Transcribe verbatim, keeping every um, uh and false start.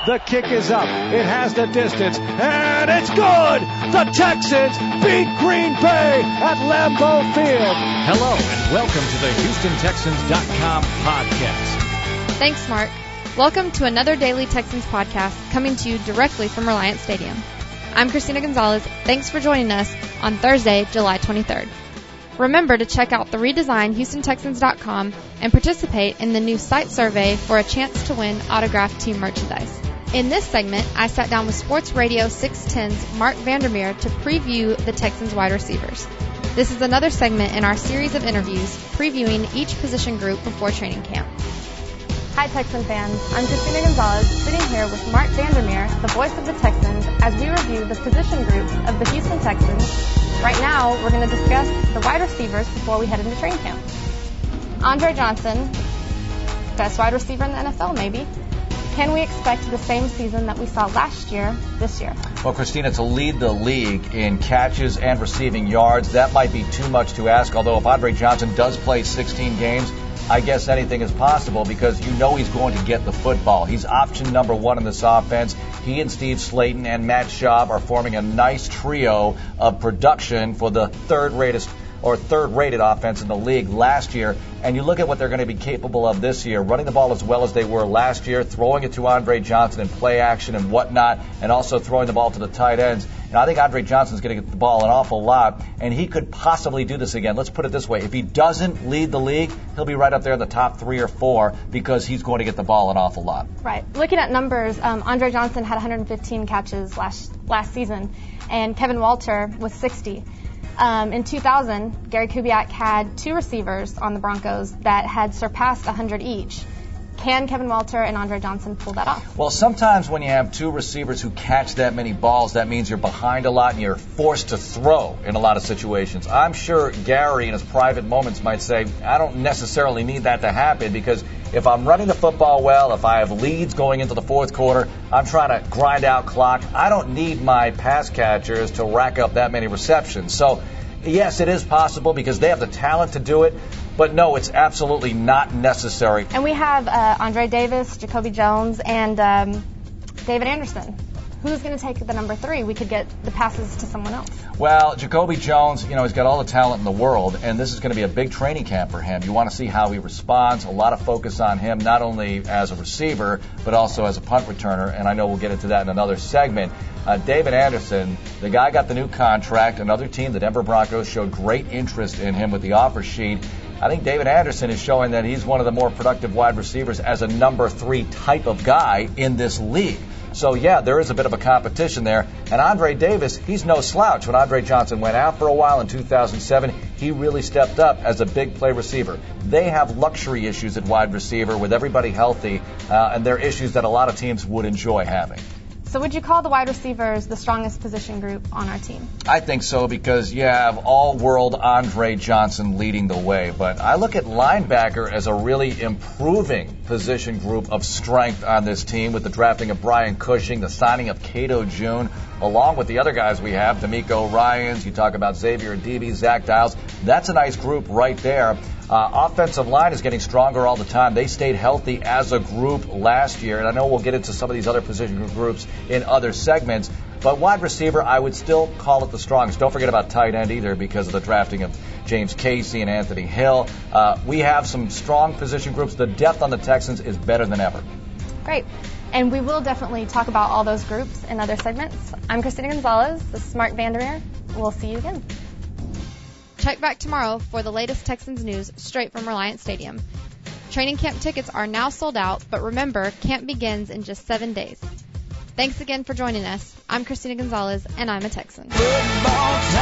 The kick is up. It has the distance, and it's good! The Texans beat Green Bay at Lambeau Field. Hello, and welcome to the Houston Texans dot com podcast. Thanks, Mark. Welcome to another Daily Texans podcast coming to you directly from Reliant Stadium. I'm Christina Gonzalez. Thanks for joining us on Thursday, July twenty-third. Remember to check out the redesigned Houston Texans dot com and participate in the new site survey for a chance to win autographed team merchandise. In this segment, I sat down with Sports Radio six ten's Mark Vandermeer to preview the Texans wide receivers. This is another segment in our series of interviews previewing each position group before training camp. Hi, Texan fans. I'm Christina Gonzalez, sitting here with Mark Vandermeer, the voice of the Texans, as we review the position groups of the Houston Texans. Right now, we're going to discuss the wide receivers before we head into training camp. Andre Johnson, best wide receiver in the N F L, maybe. Can we expect the same season that we saw last year, this year? Well, Christina, to lead the league in catches and receiving yards, that might be too much to ask, although if Andre Johnson does play sixteen games, I guess anything is possible because you know he's going to get the football. He's option number one in this offense. He and Steve Slayton and Matt Schaub are forming a nice trio of production for the third-rated or third-rated offense in the league last year. And you look at what they're going to be capable of this year, running the ball as well as they were last year, throwing it to Andre Johnson in play action and whatnot, and also throwing the ball to the tight ends. And I think Andre Johnson's going to get the ball an awful lot, and he could possibly do this again. Let's put it this way. If he doesn't lead the league, he'll be right up there in the top three or four because he's going to get the ball an awful lot. Right. Looking at numbers, um, Andre Johnson had one hundred fifteen catches last last season, and Kevin Walter with sixty. Um, in two thousand, Gary Kubiak had two receivers on the Broncos that had surpassed one hundred each. Can Kevin Walter and Andre Johnson pull that off? Well, sometimes when you have two receivers who catch that many balls, that means you're behind a lot and you're forced to throw in a lot of situations. I'm sure Gary in his private moments might say, I don't necessarily need that to happen because if I'm running the football well, if I have leads going into the fourth quarter, I'm trying to grind out clock. I don't need my pass catchers to rack up that many receptions. So, yes, it is possible because they have the talent to do it. But no, it's absolutely not necessary. And we have uh, Andre Davis, Jacoby Jones, and um, David Anderson. Who's going to take the number three? We could get the passes to someone else. Well, Jacoby Jones, you know, he's got all the talent in the world, and this is going to be a big training camp for him. You want to see how he responds. A lot of focus on him, not only as a receiver, but also as a punt returner, and I know we'll get into that in another segment. Uh, David Anderson, the guy got the new contract. Another team, the Denver Broncos, showed great interest in him with the offer sheet. I think David Anderson is showing that he's one of the more productive wide receivers as a number three type of guy in this league. So, yeah, there is a bit of a competition there. And Andre Davis, he's no slouch. When Andre Johnson went out for a while in two thousand seven, he really stepped up as a big play receiver. They have luxury issues at wide receiver with everybody healthy, uh, and they're issues that a lot of teams would enjoy having. So would you call the wide receivers the strongest position group on our team? I think so because you have all-world Andre Johnson leading the way. But I look at linebacker as a really improving position group of strength on this team with the drafting of Brian Cushing, the signing of Cato June, along with the other guys we have, D'Amico Ryans, you talk about Xavier Adebe, Zach Dials. That's a nice group right there. Uh, offensive line is getting stronger all the time. They stayed healthy as a group last year, and I know we'll get into some of these other position groups in other segments, but wide receiver, I would still call it the strongest. Don't forget about tight end either because of the drafting of James Casey and Anthony Hill. Uh, we have some strong position groups. The depth on the Texans is better than ever. Great. And we will definitely talk about all those groups in other segments. I'm Christina Gonzalez. This is Mark Vandermeer. We'll see you again. Check back tomorrow for the latest Texans news straight from Reliant Stadium. Training camp tickets are now sold out, but remember, camp begins in just seven days. Thanks again for joining us. I'm Christina Gonzalez, and I'm a Texan. Football